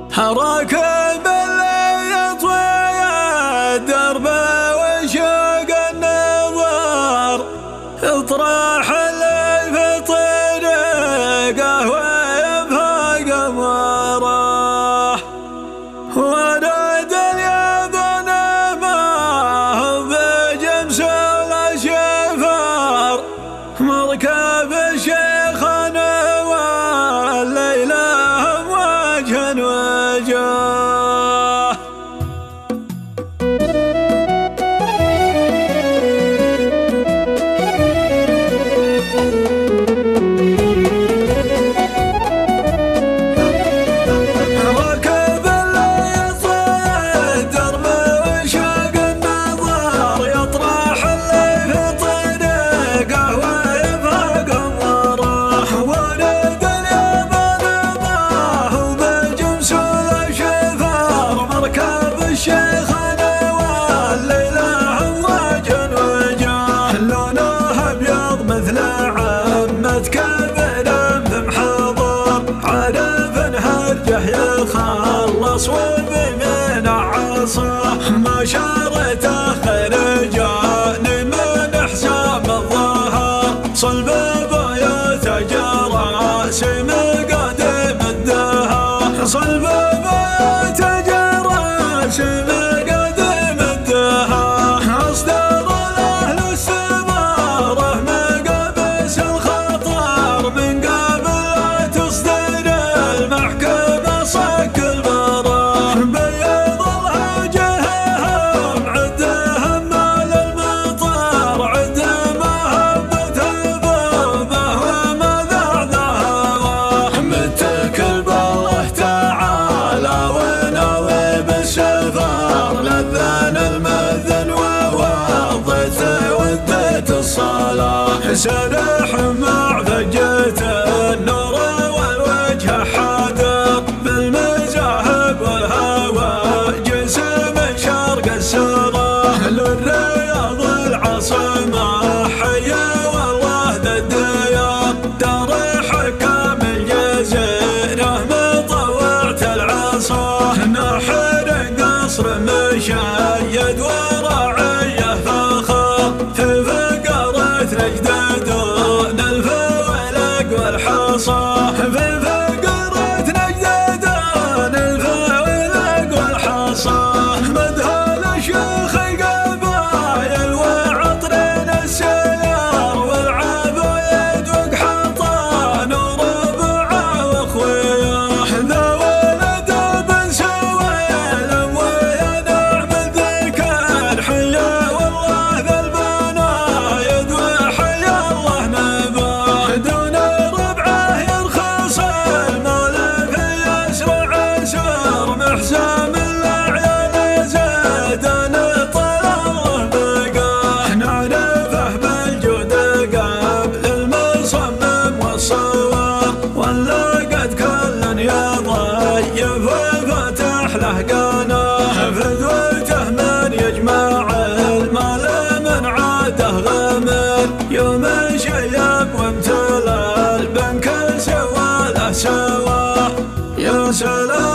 راكب اللي يطوي الدرب وشوق النظر، اطرح اللي في طريقه ويبهى قمره، ورد اليابان ما هو بجمس ولا شفر، مركب الشيخنا والليلة وجه وجه. شيخنا والليلة وجه وجه، لونه ابيض مثل عمة كبر بمحضر، عارف هرجه يخلص وبمن عصاه، ما شارته خرجان من حساب الظهر، صلب بيوت جراسم قديم الدهر، صلب بيوت جراسم قديم الدهر، اصدر الاهل السماره مقابس الخطر، من قبل تصدر المحكمه صك البرار، بيض الهجهم عدهم مال المطر، عدهم هبته بوبه وما ذعذها، متكل بالله تعالى وناوي بالسفر، لذان المذن ووضيته وديت الصلاة، سرح مع فجة النور والوجه حاضر، بالمذاهب والهوى جسم شرق السرى، للرياض العاصمة حيا والله ذا الديار، دار حكام الجزيرة مطوعت العصا، نحر قصر مشيد ورعيه فخر، في فقرة نجد دون الفولق والحصى، في فقرة نجد دون الفولق والحصى، مذهل الشيخ قبايل وعطرين السيار، والعبايد وقحطان وربعه واخويه، ذا ولد بن سويلم ويا نعم الذكر، حيا والله ذا البنايد وحيا الله نباه، دون ربعه يرخص المولى في يسرع يسر، محسام الاعيان زادن طال الله بقاه، نعرفه بالجود قبل المصمم والصور، ولا قد كل يضيف وفتح له قناه، فذوته من يجمع المال من عاده غمر، يوم شيب وامتلى البنك سوى له سواه، يا سلام